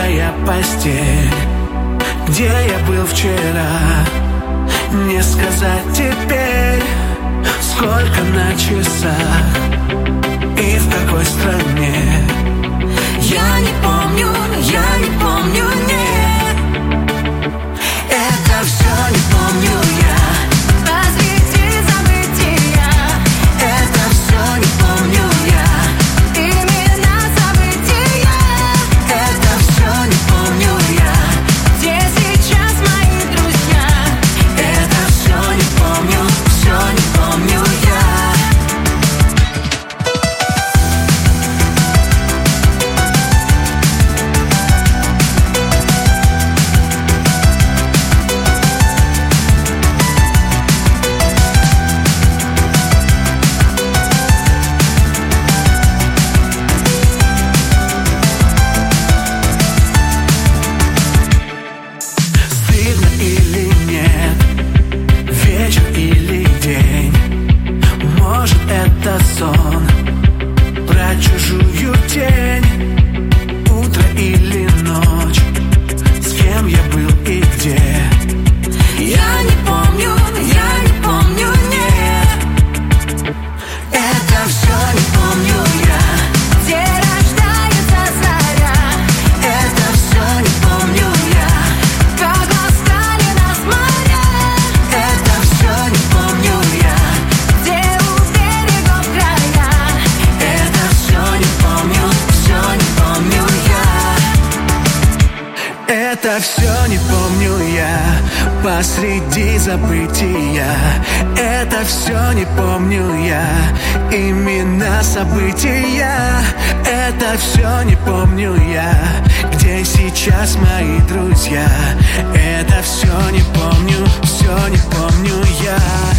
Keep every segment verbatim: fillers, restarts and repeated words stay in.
моя постель, где я был вчера, не сказать теперь, сколько на часах и в какой стране. Я не помню, я не помню, нет. Это все не помню я. Посреди забытия. Это все не помню я. Имена события. Это все не помню я. Где сейчас мои друзья? Это все не помню, все не помню я. Сон про чужую тень, утро или ночь, с кем я был и где. Я не помню, я не помню, нет. Это все не помню я. Где рождается заря. Это все не помню я. Как ласкали нас моря. Это все не помню я. Где Это все не помню я, посреди забытия. Это все не помню я, имена события. Это все не помню я, где сейчас мои друзья. Это все не помню, все не помню я.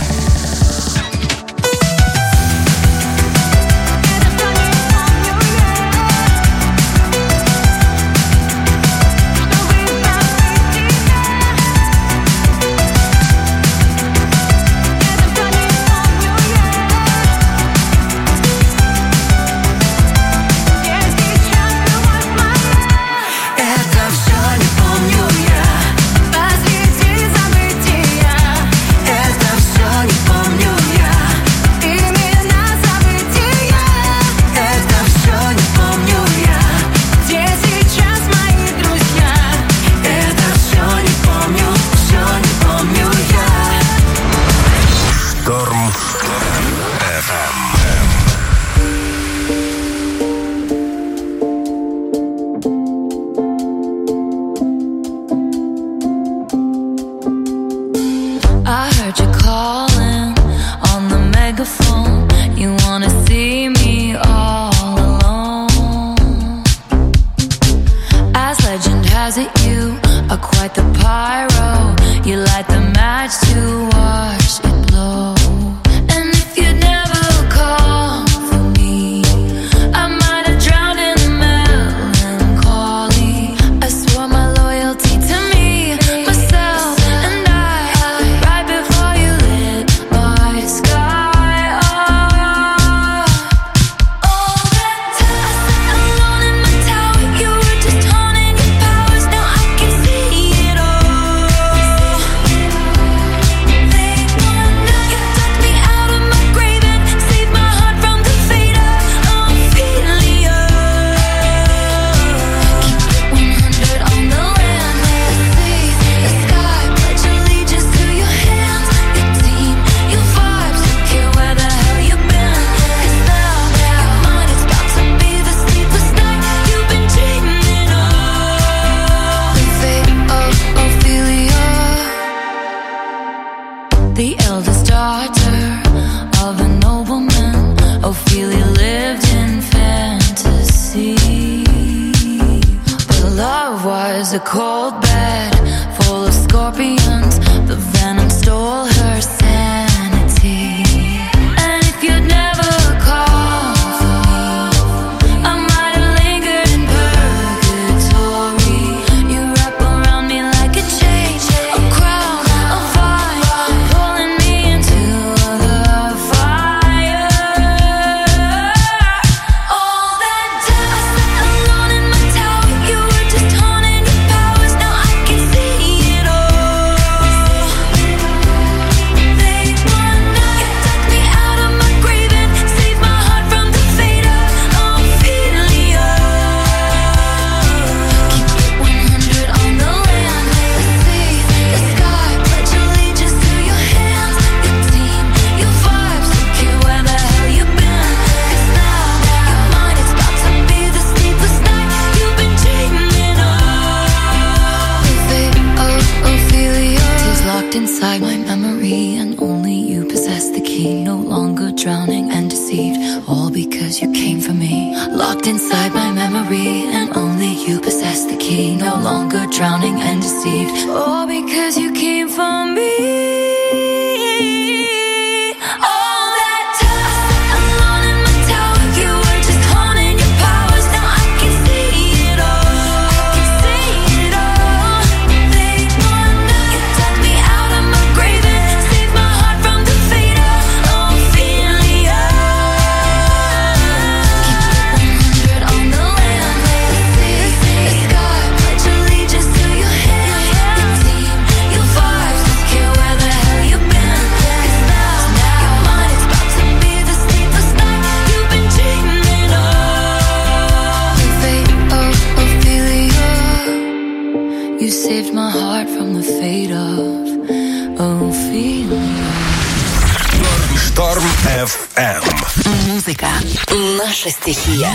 A cold bed full of scorpions. The venom stole her sanity. And if you'd never call for me, I might have lingered in purgatory. You wrap around me like a chain, a crown, a fire, pulling me into the fire. All that time I sat alone in my tower. You were just haunting. key, no longer drowning and deceived. All because you came for me. Шторм эф эм. Музыка — наша стихия.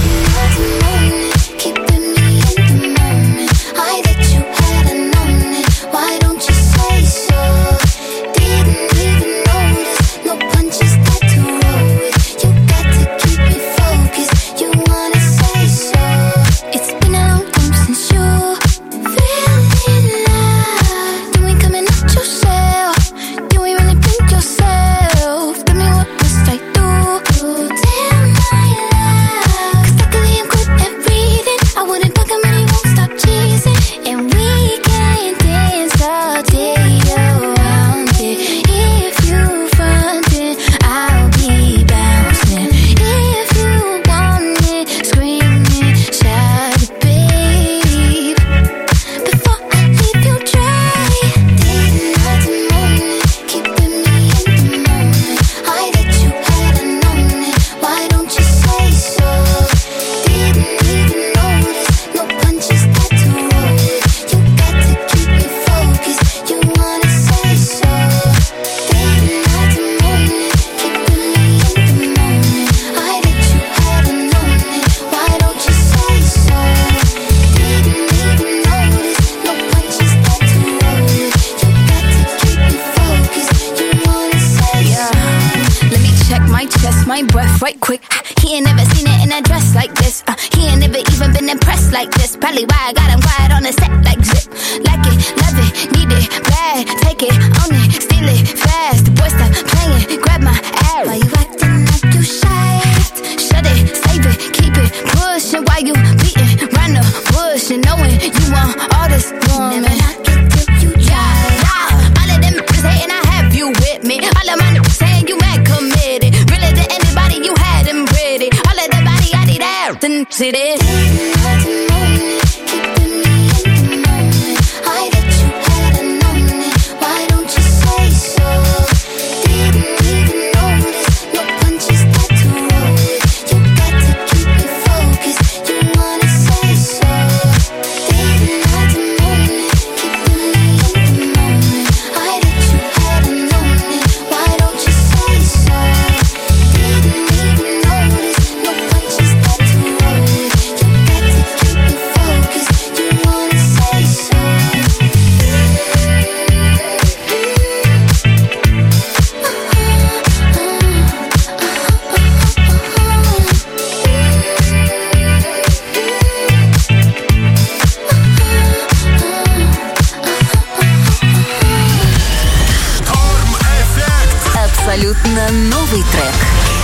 Абсолютно новый трек.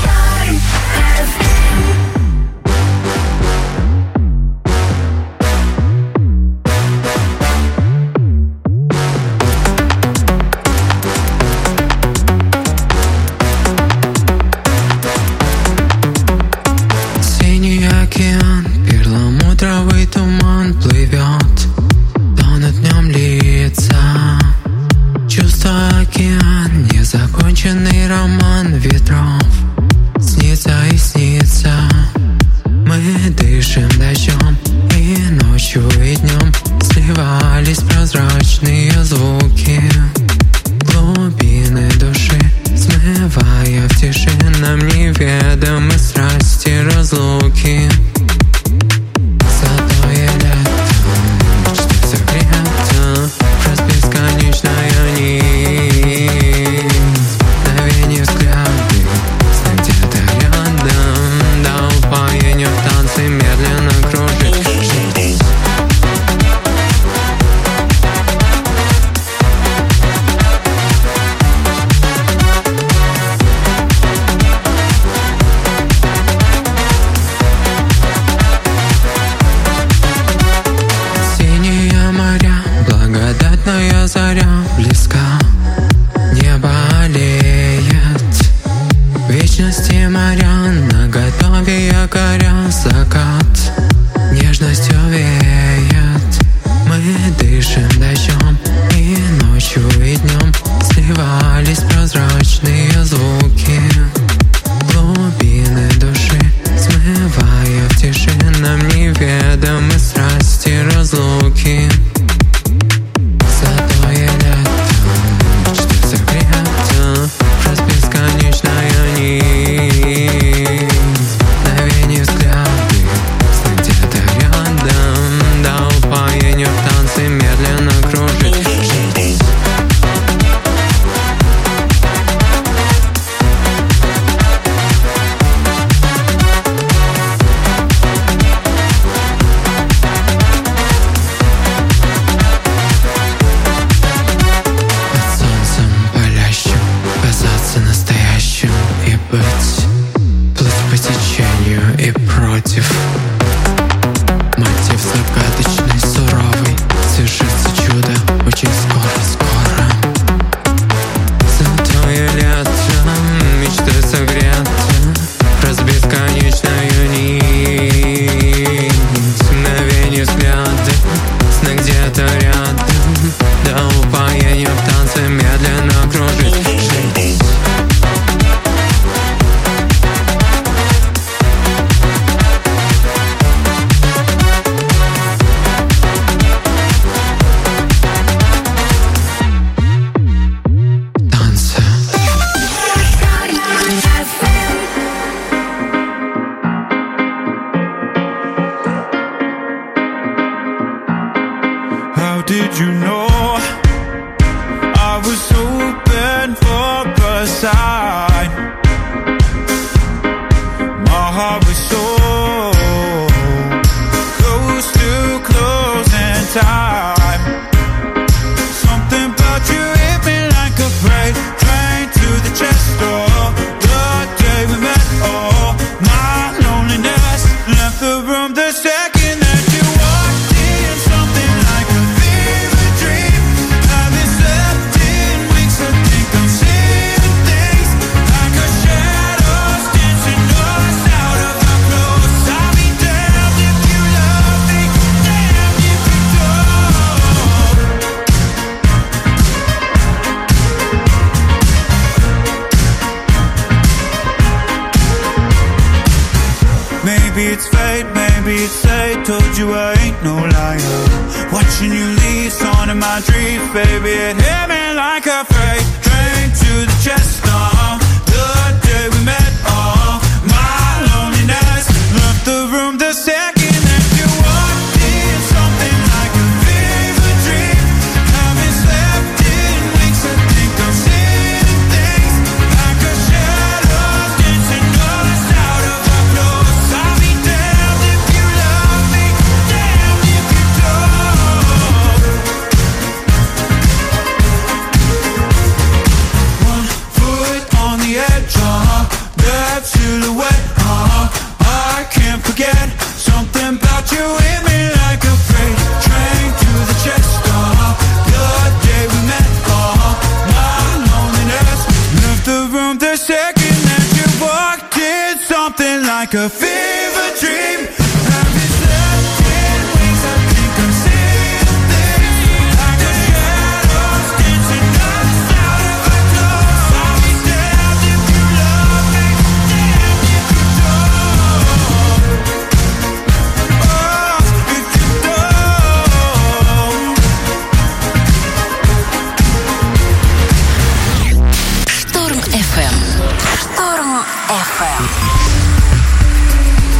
Синий океан, перламутровый туман плывет, тонет в нем лица. Чувство океан, незаконченный роман ветров, снится и снится. Мы дышим дождем, и ночью, и днем сливались прозрачные звуки. Глубины души, смывая в тиши нам неведомы страсти разлуки. Золотое лето, мечты согрето, раз бесконечная нить. Мгновение взгляды, сны где-то рядом, до упоения в танце медленно кружит жизнь. руки. Золотое лето, мечты согреты, раз бесконечная нить. Мгновение взгляды, сны где-то рядом, до упоения в танце медленно кружить. И против. Мотив загадочный, суровый. Свершится чудо очень скоро-скоро. Золотое лето, мечты согреты, раз бесконечную нить. Мгновение взгляды, сны где-то рядом, до упоения в танце медленно кружить. Did you know I was hoping for a sign? My heart was so close to closing time. Something about you hit me like a freight train to the chest door. The day we met, oh, my loneliness left the room the second that you walked in. Something like a maybe it's fate, maybe it's fate. Told you I ain't no liar. Watching you leave, on in my dreams, baby. It hit me like a freight train to the chest. Uh, the day we met, oh, my loneliness left the room the second that you walked in. Something like a fever dream. Haven't slept in weeks. I think I'm seeing things like a shadow dancing us out of our clothes. I'll be damned if you love me, damned if you don't. One foot on the edge, uh-huh. That silhouette, uh-huh. I can't forget. Something about you hit me like a freight train to the chest, uh-huh. The day we met, uh-huh. My loneliness left the room the second that you walked in. Something like a fever dream. Haven't slept in weeks. I think I'm seeing things like a shadow dancing us out of our clothes. I'll be damned if you love me, damned if you don't. Oh, if you don't. Шторм эф эм. Шторм эф эм.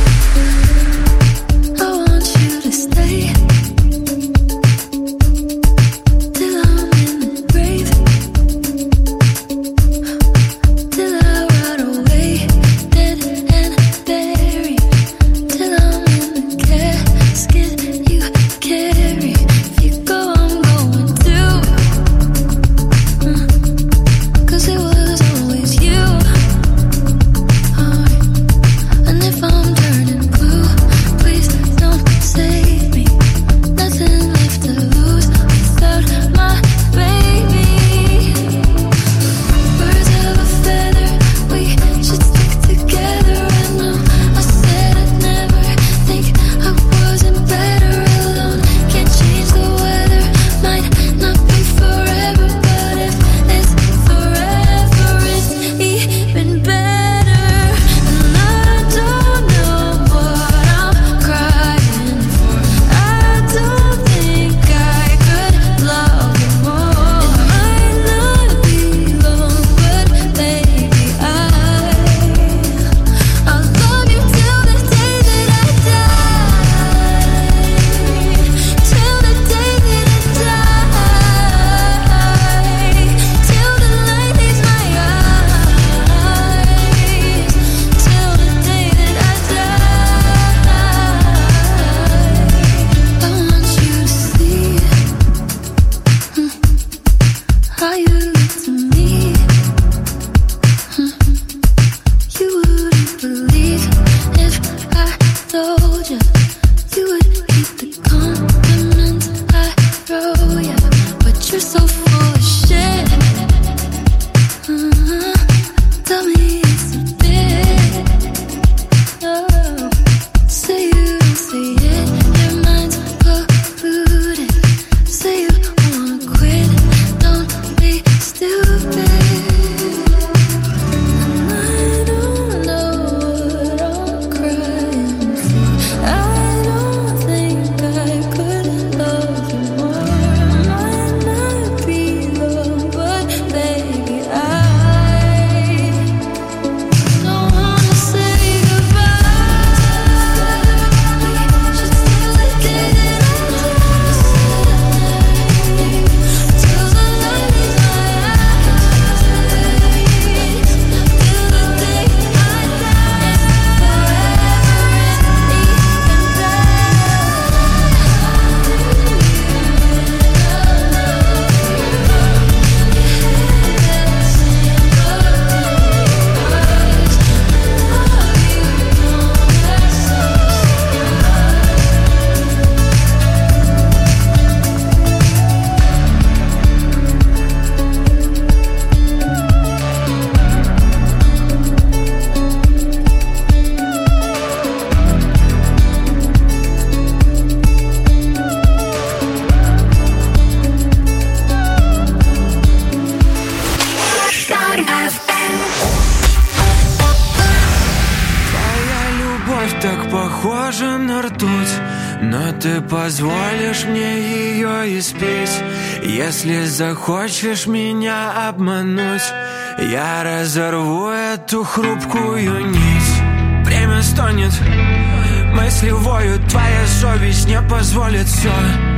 позволишь мне ее испить. Если захочешь меня обмануть, я разорву эту хрупкую нить. Время стонет, мысли воют, твоя совесть не позволит все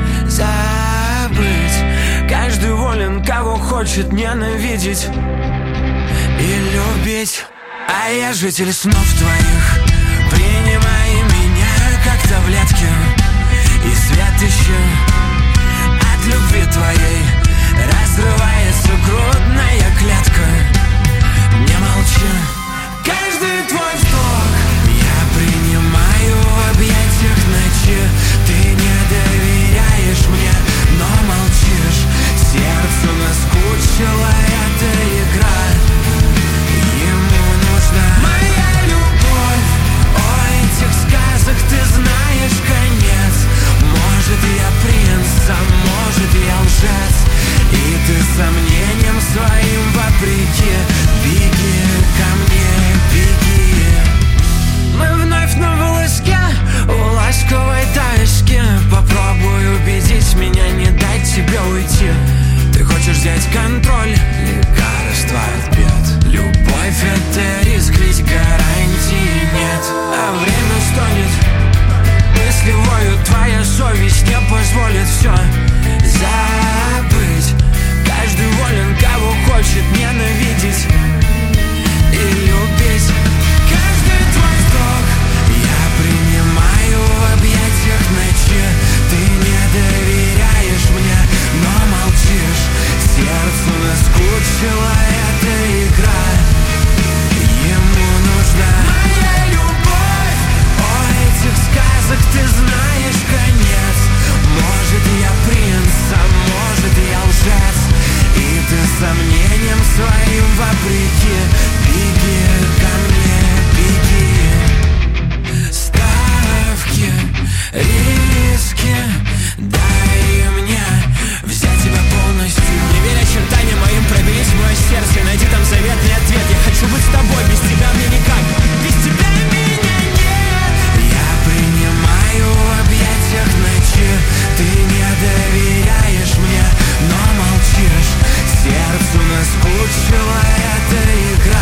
забыть. Каждый волен, кого хочет ненавидеть и любить. А я житель снов твоих, принимай меня как таблетки. И свет ищу от любви твоей, разрывается грудная клетка. Не молчи, каждый твой вздох я принимаю в объятиях ночи. Ты не доверяешь мне, но молчишь. Сердцу наскучила эта игра. Ему нужна моя любовь. О этих сказок ты знаешь конец. Может я принц, а может я лжец. И ты сомнением своим вопреки беги ко мне, беги. Мы вновь на волоске у ласковой тайски. Попробуй убедить меня, не дать тебе уйти. Ты хочешь взять контроль, лекарства от бед. Любовь — это риск, ведь гарантии нет. А время стонет, мысли воют, твоя совесть не позволит все забыть. Каждый волен, кого хочет ненавидеть и любить. Каждый твой вздох я принимаю в объятиях ночи. Ты не доверяешь мне, но молчишь. Сердцу наскучила эта игра. Ему нужна моя любовь. О этих сказок ты знаешь конец. Может я принц, а может я лжец. И ты сомнением своим вопреки беги ко мне, беги. Ставки, риски, дай мне взять тебя полностью. Не верь очертаниям моим, проберись в мое сердце. Найди там заветный ответ. Я хочу быть с тобой, без тебя мне никак. Без тебя меня нет. Я принимаю в объятиях ночи. Ты не доверяешь мне, но молчишь. Сердцу наскучила эта игра.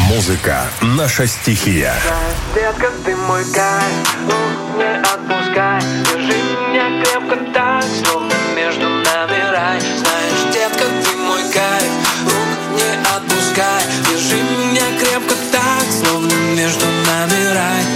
Музыка — наша стихия. Детка, ты мой кайф, ну не отпускай. Держи меня крепко так, словно между нами рай. Знаешь, детка, ты мой кайф, рук не отпускай. Держи меня крепко так, словно между нами рай.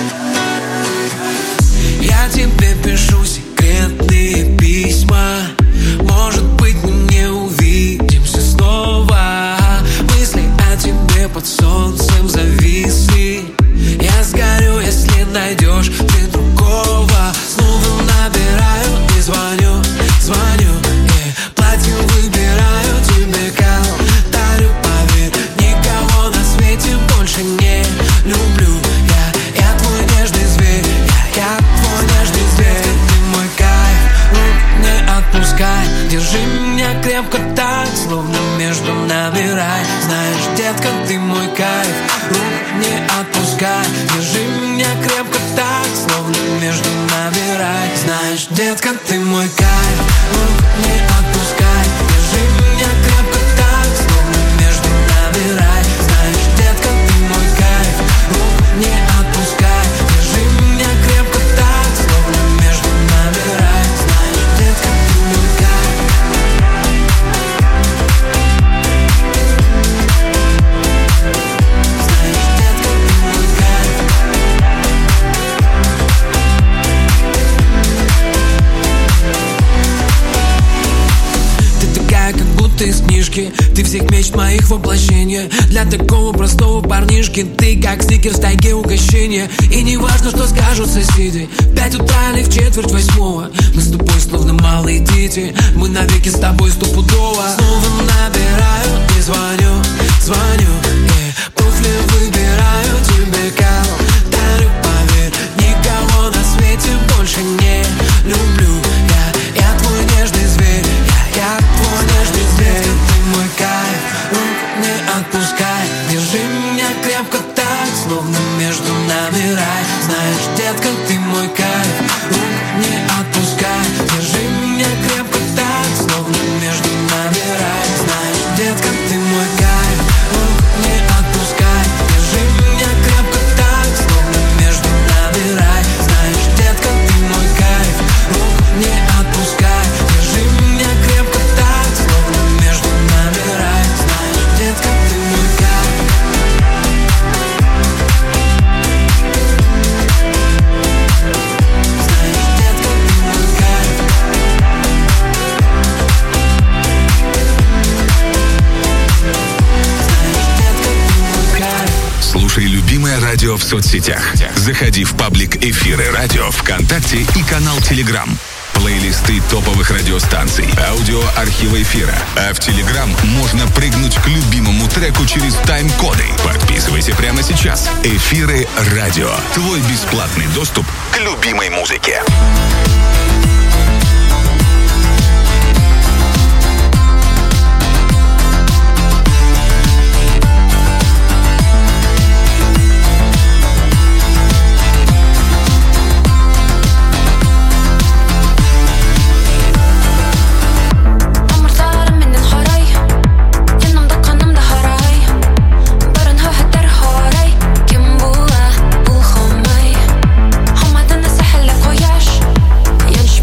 Я тебе пишу секретные письма. Может быть, мы не увидимся снова. Мысли о тебе под солнцем зависли. Я сгорю, если найдешь ты другого. Снова набираю и звоню, звоню, yeah. Платье выбираю, тебе кал дарю, поверь. Никого на свете больше не люблю. Я, я твой нежный зверь, я, я твой нежный зверь. Ты мой кайф, рук не отпускай. Держи меня крепко так, словно между нами рай. Знаешь, детка, ты мой кайф, рук не отпускай. Держи меня крепко так, словно между нами рай. Знаешь, детка, ты мой кайф, рук не отпускай. Держи меня крепко так, словно между нами рай. Знаешь, детка, ты мой кайф, рук не отпускай. Держи меня крепко так, словно между нами рай. Знаешь, детка, ты мой кайф. Знаешь, детка, ты мой кайф. Ты такая, как будто из книжки. Ты всех мечт моих воплощение. Для такого простого парнишки ты как стикер в тайге угощения. И не важно, что скажут соседи. В пять утра или в четверть восьмого. Мы с тобой словно малые дети. Мы навеки с тобой стопудово. Снова набираю и звоню, звоню, yeah. Туфли выбираю, тебе кал дарю, поверь. Никого на свете больше не люблю. Я, я твой нежный зверь, я, я твой нежный зверь. Ты мой кайф, рук не отпускай. Держи меня крепко так, словно между нами рай. Знаешь, детка, ты мой кайф, рук не отпускай. Держи меня крепко так, словно между нами рай. Знаешь, детка, ты мой кайф, рук не отпускай. Держи меня крепко так, словно между нами рай. Знаешь, детка, ты мой кайф, рук не отпускай. Держи меня крепко так, словно между нами рай. Знаешь, детка, ты мой кайф. Знаешь, детка, ты мой кайф. Знаешь, детка, ты мой кайф. Слушай любимое радио в соцсетях. Заходи в паблик «Эфиры радио» ВКонтакте и канал Телеграм. Плейлисты топовых радиостанций, аудиоархивы эфира. А в Телеграм можно прыгнуть к любимому треку через тайм-коды. Подписывайся прямо сейчас. «Эфиры радио». Твой бесплатный доступ к любимой музыке. Hammadın sahile koyaş, yanlış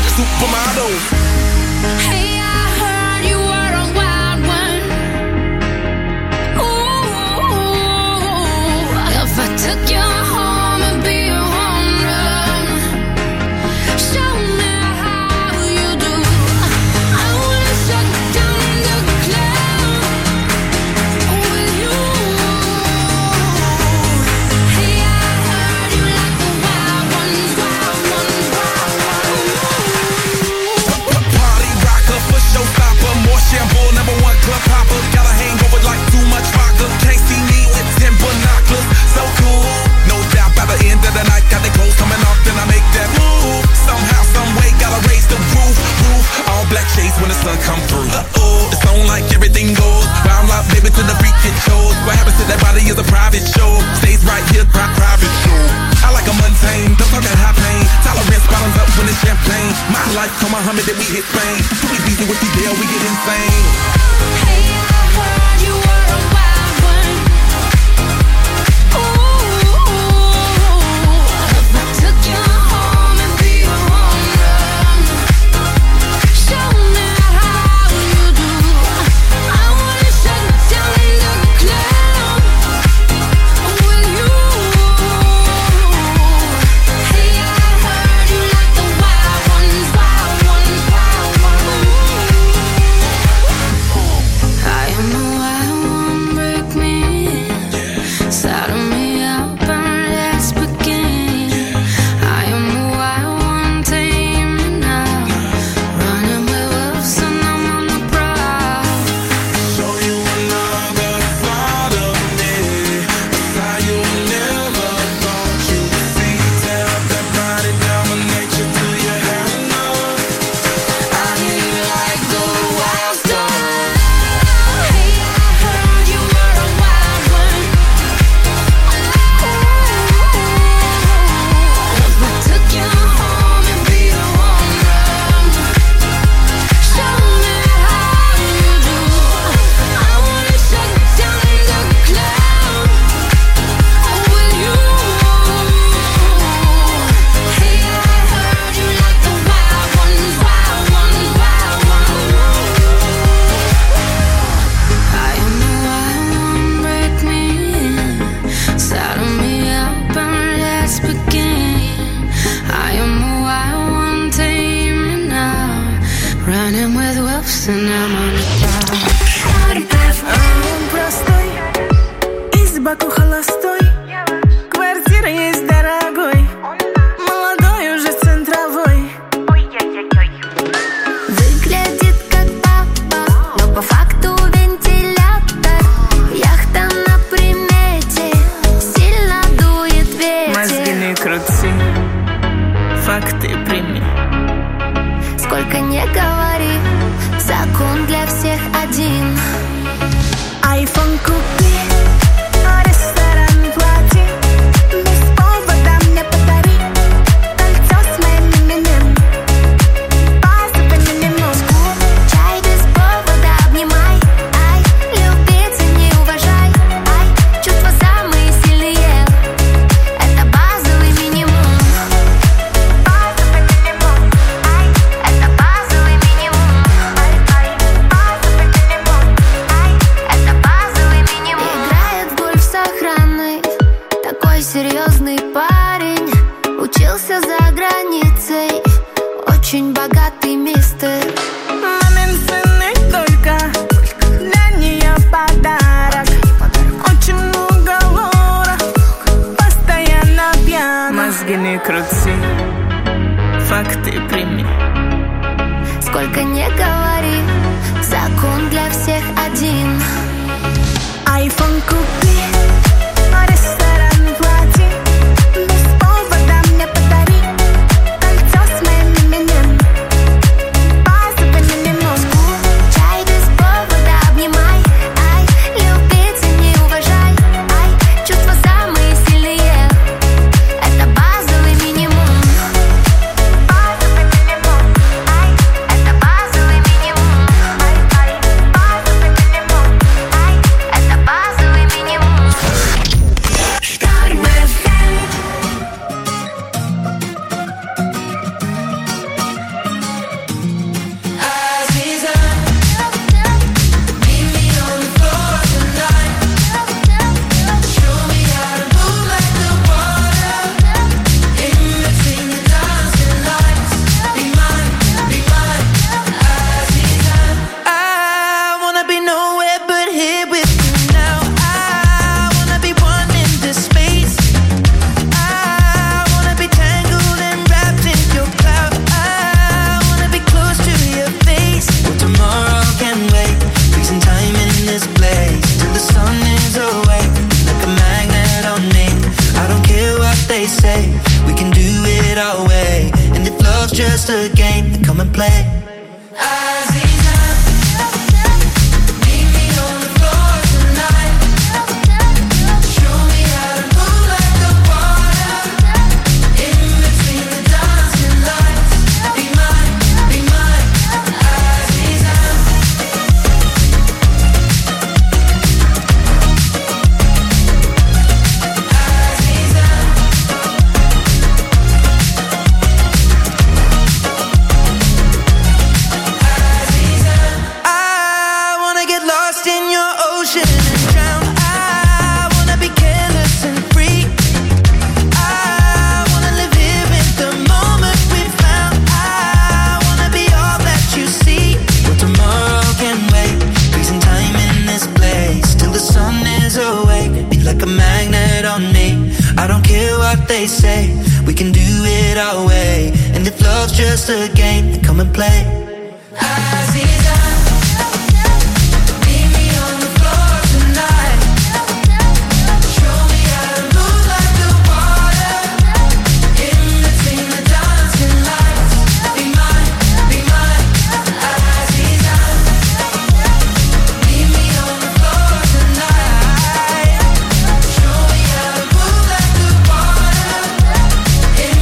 supermodels. Hey, I heard you were a wild one. Ooh, if I took you home and be a home run, show me how you do. I wanna shut down the club with you. Hey, I heard you like the wild ones, wild ones, wild ones. Party rocker for showstopper, more shampoo, number one club hopper. Got a hangover like too much vodka. Can't see me with ten binoculars. So cool, no doubt by the end of the night, got the clothes coming off, then I make that move. Somehow, some way, gotta raise the roof, roof. All black shades when the sun come through. Uh-oh, it's on like everything goes. Round loud, baby, to the freak it shows. What happens to that body is a private show. Stays right here, pri- private show. I like a mundane, don't talk that high pain. Tolerance bottoms up when it's champagne. My life, come Muhammad, then we hit Spain. Too easy with the deal, we get insane. Hey, I heard you were a wild one. Ooh, if I took you home and be a home run, show me how you do. I wanna shut down the club with you. Hey, I heard you like the wild ones, wild ones, wild ones. I am the wild one, break me in. Saddle me up and let's begin. I am the wild one, tame me now. Running with wolves and I'm on the prowl. Show you another side of me, a side you never thought you'd see. Tear up that body, dominate you till you have enough. I hear you like the wild star. Hey, I heard you were a wild one. If I took you home and be a home run, show me how you do. I wanna shut down the club with you. Hey, I heard you like the wild ones, wild ones, wild ones. I am the wild one, break me in. Saddle me up and let's begin. I am the wild one, tame me now. Running with wolves and I'm on the prowl. Он простой, из Баку холостой. Квартира есть дорогой, молодой уже центровой. Выглядит как папа, но по факту вентилятор. Яхта на примете, сильно дует Мозги ветер. не крути, факты прими. Сколько не говори, закон для всех один. Айфон купи, ресторан плати, без повода мне подари кольцо с моим именем, базовый минимум. Чай без повода обнимай, ай, любить и не уважай, ай, чувства самые сильные, это базовый минимум. Базовый минимум, ай, Это базовый минимум, ай, ай, базовый минимум, ай, это базовый минимум. Играет в гольф с охраной, такой серьезный парень, учился за границей, очень богатый мистер. мамин сын и только для нее подарок. Очень много лора, постоянно пьян. Мозги не крути, факты прими. Сколько не говори, закон для всех один. Айфон купи, ресторан плати, без повода мне подари кольцо с моим именем, базовый минимум. Чай без повода обнимай, ай, любить и не уважай, ай, чувства самые сильные, это базовый минимум. Базовый минимум, Ай, это базовый минимум. Ай, ай, базовый минимум. Ай, это базовый минимум. they say. We can do it our way. And if love's just a game, then come and play. They say we can do it our way, and if love's just a game, then come and play.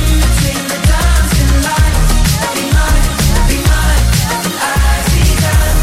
Be mine, be mine,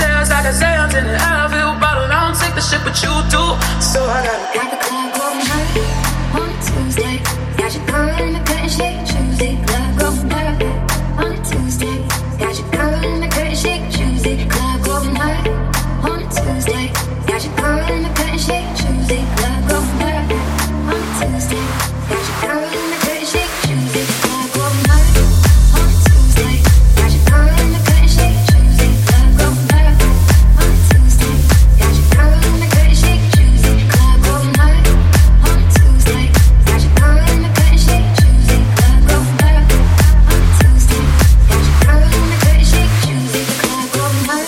details, like I say, I'm in an Advil bottle. I don't take the shit, but you do. So I gotta got the club going hard on a Tuesday. Got your girl in the curtain shake, Tuesday. Club going hard on a Tuesday. Got your girl in the curtain shake, Tuesday. Club going hard on a Tuesday. Got your girl in the curtain shake, Tuesday. Club going hard on a Tuesday. Got your girl in the curtain shake, Tuesday. Club going hard on a Tuesday. Got your girl in the curtain shake, Tuesday. Club going hard on a Tuesday. Got your girl in the curtain shake, Tuesday. Club going hard on a Tuesday. Got your girl in the curtain shake, Tuesday. Club going hard on a Tuesday. Got your girl in the curtain shake, Tuesday. Club going hard.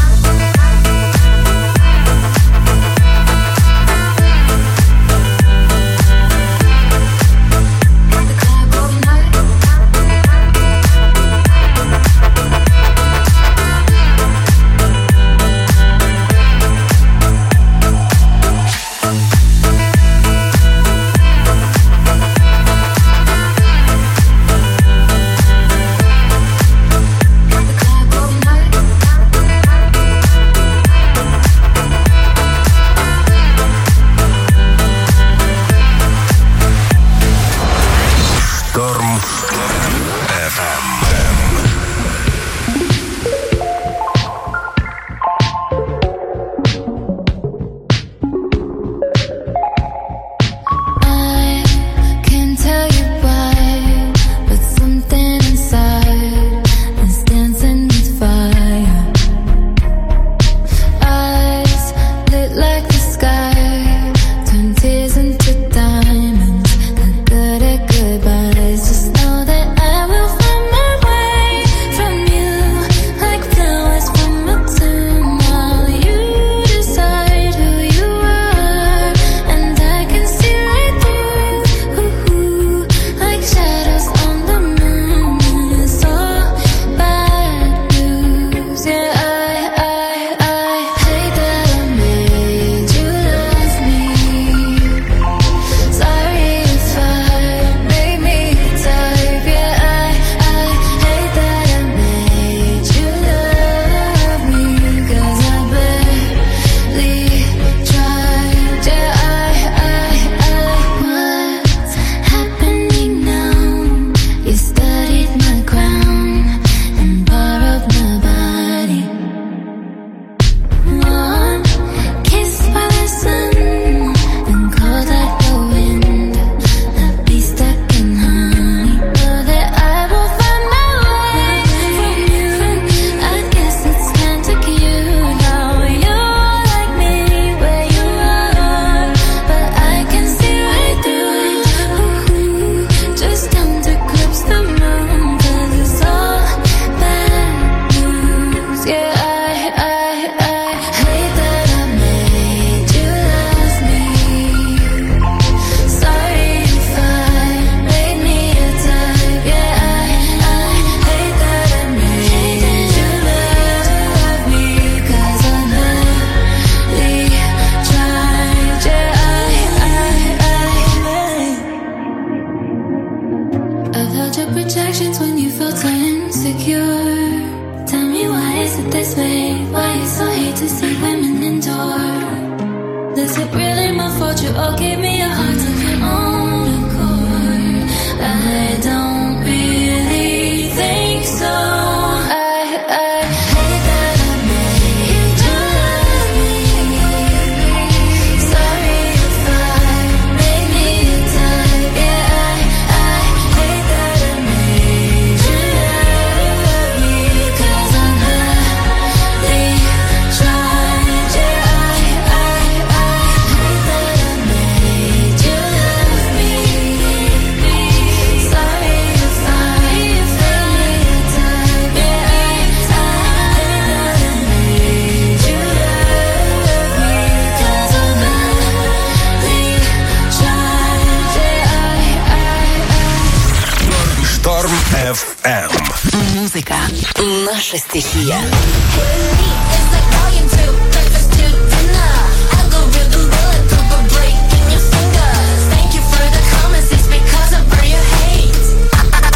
Музыка — наша стихия.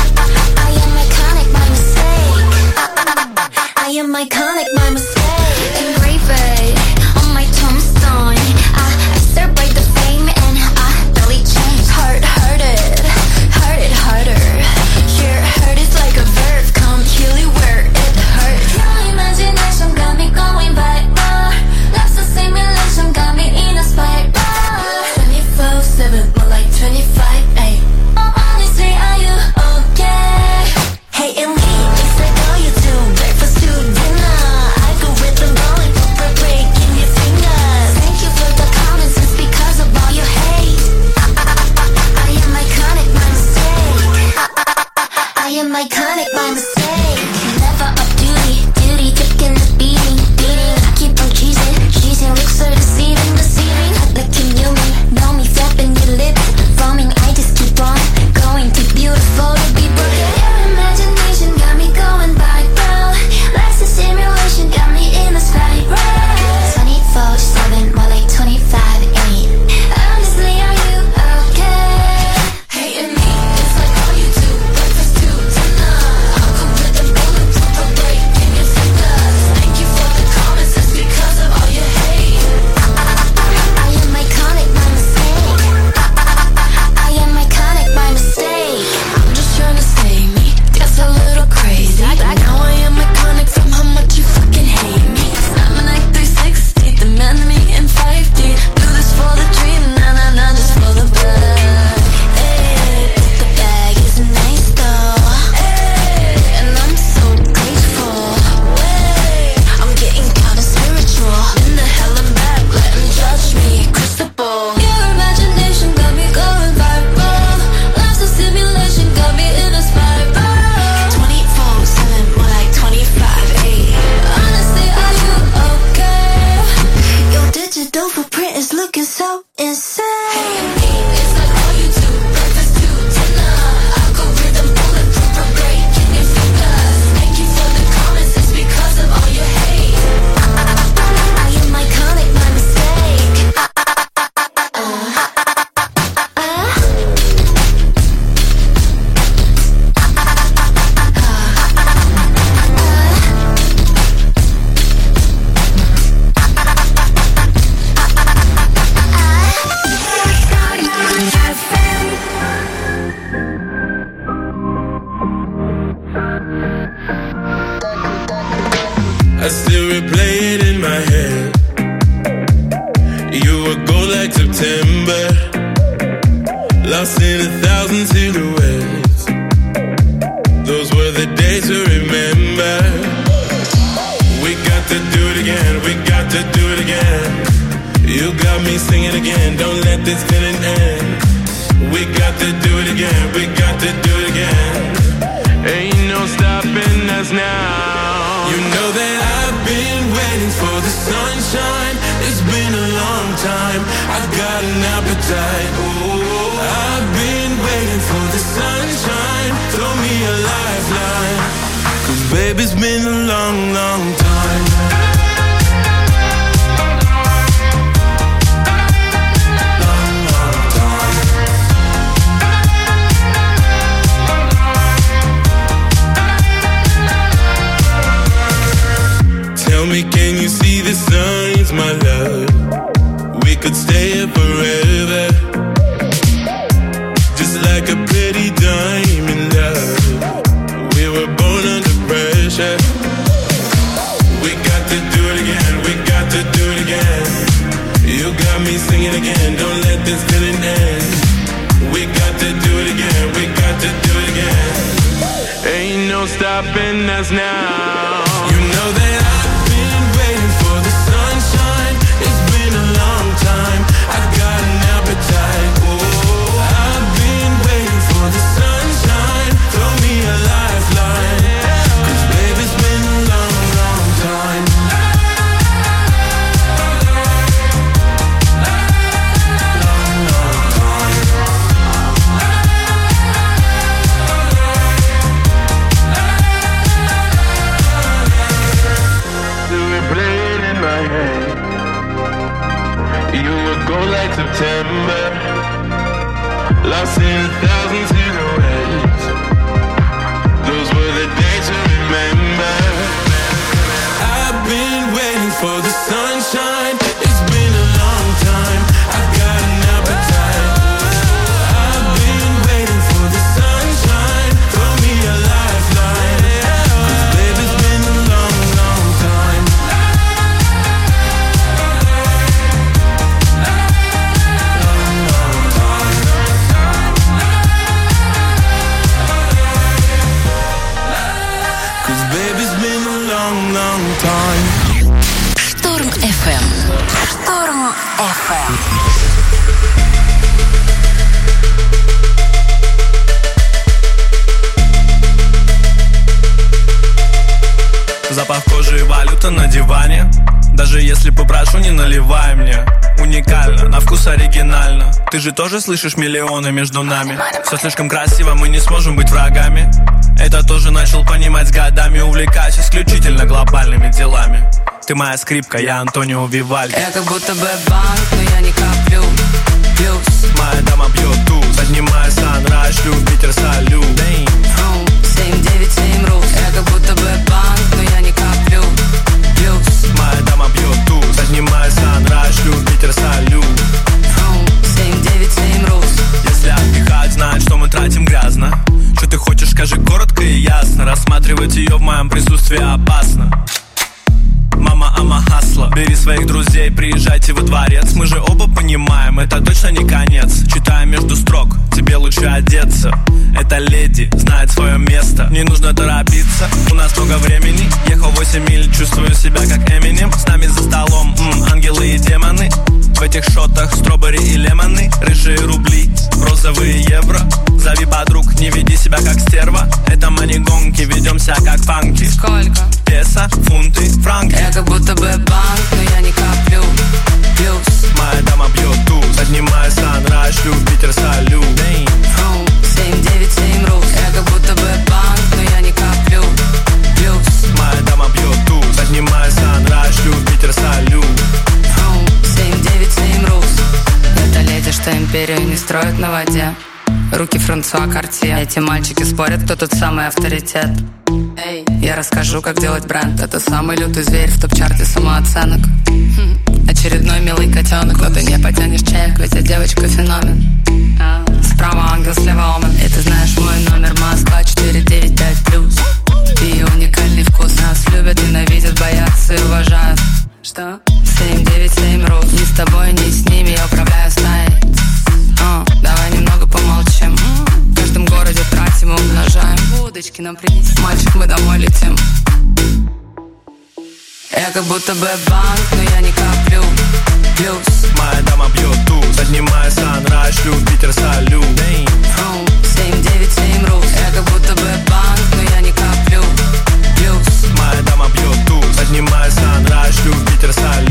I am iconic, my mistake. looking so insane. It's like all you do, breakfast to dinner. Algorithm bulletproof for breaking your fingers. Thank you for the comments, it's because of all your hate. I am iconic, my mistake. I still replay it in my head. You were gold like September, lost in a thousand silhouettes. Those were the days to remember. We got to do it again, we got to do it again. You got me singing again, don't let this feeling end. We got to do it again, we got to do it again. Ain't no stopping us now. You know that I've been waiting for the sunshine. It's been a long time. I've got an appetite. Oh, I've been waiting for the sunshine. Throw me a lifeline. Cause baby, it's been a long, long time. Tell me, can you see the signs, my love? We could stay here forever, just like a pretty diamond, love. We were born under pressure. We got to do it again, we got to do it again. You got me singing again, don't let this feeling end. We got to do it again, we got to do it again. Ain't no stopping us now. You know that I for the sunshine, it's been a long time. I've got an appetite. Oh, I've been waiting for the sunshine. Throw me a lifeline. Cause baby, it's been a long, long time. Long, long time. Do we play it in my head? You would go like September, lost in a thousand silhouettes. Those were the days to remember. I've been waiting for the sunshine. It's been a long time. I've got an appetite. I've been waiting for the sunshine. Throw me a lifeline. Cause baby, it's been a long, long time. Шторм эф эм. Шторм эф эм. Запах кожи и валюта на диване. Даже если попрошу, не наливай мне. Уникально, на вкус оригинально. Ты же тоже слышишь миллионы между нами. Все слишком красиво, мы не сможем быть врагами. Это тоже начал понимать с годами. Увлекаюсь исключительно глобальными делами. Ты моя скрипка, я Антонио Вивальди. Я как будто бы банк, но я не коплю. Плюс моя дама пьет туз. Поднимаю санрайз, шлю в Питер салют. семь девять семь рус. Я как будто бы банк, но я не коплю. Плюс моя дама пьет туз. Поднимаю санрайз, шлю в Питер салют. семь девять семь рус. Если отдыхать, знают, что мы тратим грязно. Что ты хочешь, скажи коротко и ясно. Рассматривать ее в моем присутствии опасно. Мама, ама, хасла. Бери своих друзей, приезжайте во дворец. Мы же оба понимаем, это точно не конец. Читаю между строк, тебе лучше одеться. Эта леди знает свое место. Не нужно торопиться, у нас много времени. Ехал восемь миль, чувствую себя как Эминем. С нами за столом м, ангелы и демоны. В этих шотах стробери и лемоны. Рыжие рубли, розовые евро. Зови подруг, не веди себя как стерва. Это мани-гонки, ведемся как фанки. Сколько? Песо, фунты, франки. Я как будто бы банк, но я не коплю. Плюс моя дама пьет строят на воде. Руки Франсуа Картье. Эти мальчики спорят, кто тут самый авторитет. Эй, я расскажу, как делать бренд. Это самый лютый зверь в топ-чарте самооценок. Хм, очередной милый котенок, но ты не потянешь чек, ведь я девочка феномен. Справа ангел, слева омен. И ты знаешь мой номер, Москва четыре девять пять плюс. И уникальный вкус. Нас любят, ненавидят, боятся и уважают. Что? семь девять семь рус. Ни с тобой, ни с ними я управляю стаей. uh, Давай немного помолчим. В каждом городе тратим и умножаем. Удочки нам принеси. Мальчик, мы домой летим. Я как будто бы банк, но я не коплю. Плюс моя дама бьет туз. Поднимаю санрайз, шлю в Питер салют. семь девять семь рус. Я как будто бы банк, но я не коплю. Плюс моя дама бьет туз. Поднимаю санрайз, шлю в Питер салют.